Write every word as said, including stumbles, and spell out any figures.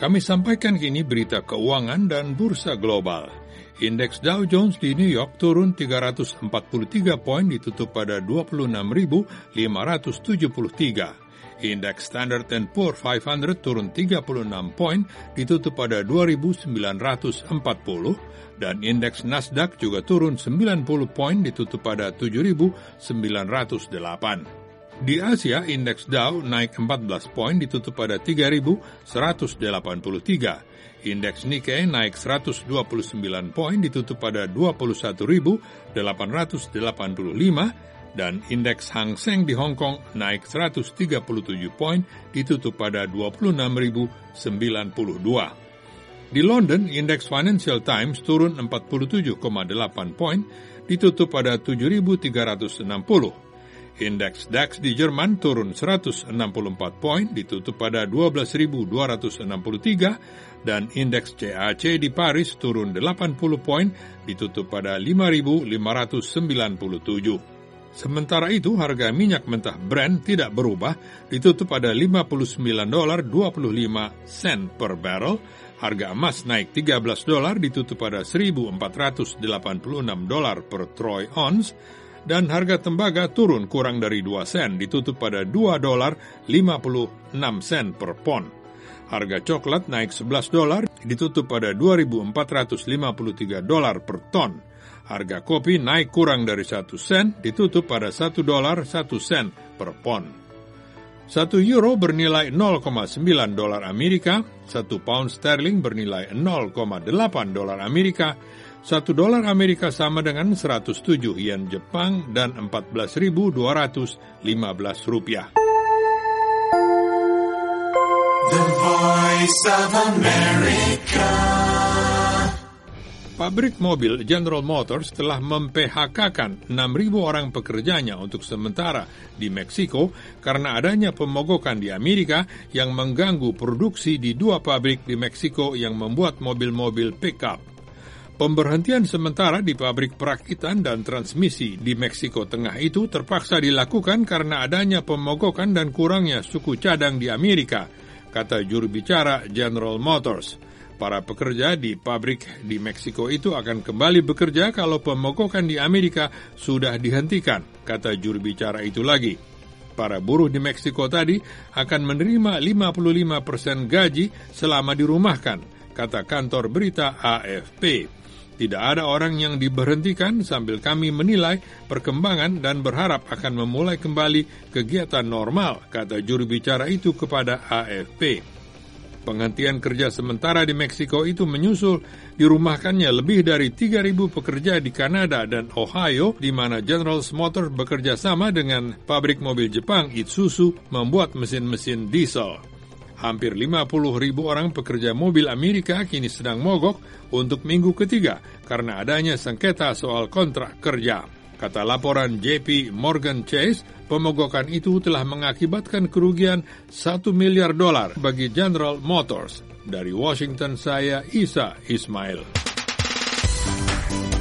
Kami sampaikan kini berita keuangan dan bursa global. Indeks Dow Jones di New York turun tiga ratus empat puluh tiga poin ditutup pada dua puluh enam ribu lima ratus tujuh puluh tiga. Indeks Standard and Poor's lima ratus turun tiga puluh enam poin ditutup pada dua ribu sembilan ratus empat puluh dan indeks Nasdaq juga turun sembilan puluh poin ditutup pada tujuh ribu sembilan ratus delapan. Di Asia, indeks Dow naik empat belas poin ditutup pada tiga ribu seratus delapan puluh tiga. Indeks Nikkei naik seratus dua puluh sembilan poin ditutup pada dua puluh satu ribu delapan ratus delapan puluh lima dan indeks Hang Seng di Hong Kong naik seratus tiga puluh tujuh poin ditutup pada dua puluh enam ribu sembilan puluh dua. Di London, indeks Financial Times turun empat puluh tujuh koma delapan poin ditutup pada tujuh ribu tiga ratus enam puluh. Indeks DAX di Jerman turun seratus enam puluh empat poin ditutup pada dua belas ribu dua ratus enam puluh tiga dan indeks C A C di Paris turun delapan puluh poin ditutup pada lima ribu lima ratus sembilan puluh tujuh. Sementara itu harga minyak mentah Brent tidak berubah ditutup pada lima puluh sembilan dolar dua puluh lima sen per barrel. Harga emas naik tiga belas dolar ditutup pada seribu empat ratus delapan puluh enam dolar per troy ounce. Dan harga tembaga turun kurang dari dua sen, ditutup pada dua dolar lima puluh enam sen per pon. Harga coklat naik sebelas dolar, ditutup pada dua ribu empat ratus lima puluh tiga dolar per ton. Harga kopi naik kurang dari satu sen, ditutup pada satu dolar satu sen per pon. Satu euro bernilai nol koma sembilan dolar Amerika, satu pound sterling bernilai nol koma delapan dolar Amerika, satu dolar Amerika sama dengan seratus tujuh yen Jepang dan empat belas ribu dua ratus lima belas rupiah. The Voice of America. Pabrik mobil General Motors telah mem-P H K-kan enam ribu orang pekerjanya untuk sementara di Meksiko karena adanya pemogokan di Amerika yang mengganggu produksi di dua pabrik di Meksiko yang membuat mobil-mobil pick-up. Pemberhentian sementara di pabrik perakitan dan transmisi di Meksiko Tengah itu terpaksa dilakukan karena adanya pemogokan dan kurangnya suku cadang di Amerika, kata juru bicara General Motors. Para pekerja di pabrik di Meksiko itu akan kembali bekerja kalau pemogokan di Amerika sudah dihentikan, kata juru bicara itu lagi. Para buruh di Meksiko tadi akan menerima lima puluh lima persen gaji selama dirumahkan, kata kantor berita A F P. Tidak ada orang yang diberhentikan sambil kami menilai perkembangan dan berharap akan memulai kembali kegiatan normal, kata juru bicara itu kepada A F P. Penghentian kerja sementara di Meksiko itu menyusul dirumahkannya lebih dari tiga ribu pekerja di Kanada dan Ohio, di mana General Motors bekerja sama dengan pabrik mobil Jepang Isuzu membuat mesin-mesin diesel. Hampir lima puluh ribu orang pekerja mobil Amerika kini sedang mogok untuk minggu ketiga karena adanya sengketa soal kontrak kerja. Kata laporan J P Morgan Chase, pemogokan itu telah mengakibatkan kerugian satu miliar dolar bagi General Motors. Dari Washington, saya Isa Ismail.